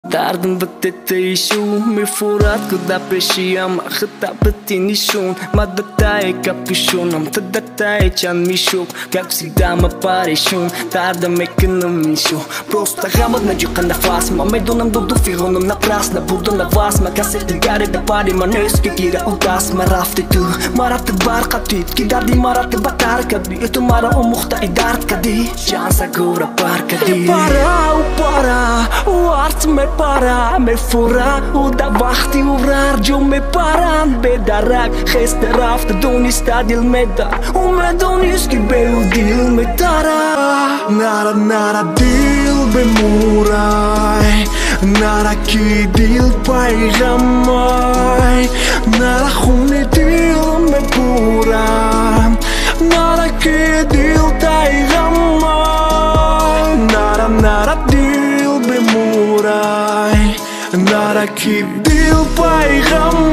Dardëm vëtet të ishu, mirë furat këda preshia ma khëta bëtin ishun. Ma dëta e ka pishun, am të dëta e qanë mishuk. Kako si da më pare shun, dardëm e kënë mishu. Prosta gamët në gjykën në fas, ma me do në mdo du fihonëm në pras. Në burdo në vas, ma ka se të gare dhe pari. Ma nësë ke kira u das, ma rafte tu. Mara të barë ka tit, ki dardi mara të batar ka di. E të mara u muhta i dart ka di, qanë sa gura par ka di. U artë me para, me fura, u da vakti u rar, gjo me paran, be darak, kheste raft, doni stadil me dar, u me doni s'ki be u dil me tara. Nara dil be muraj, nara ki dil pa i gamaj, nara khune dil me pura, nara ki dil ta i gamaj, nara dil be muraj, nara ki dil pa i gamaj.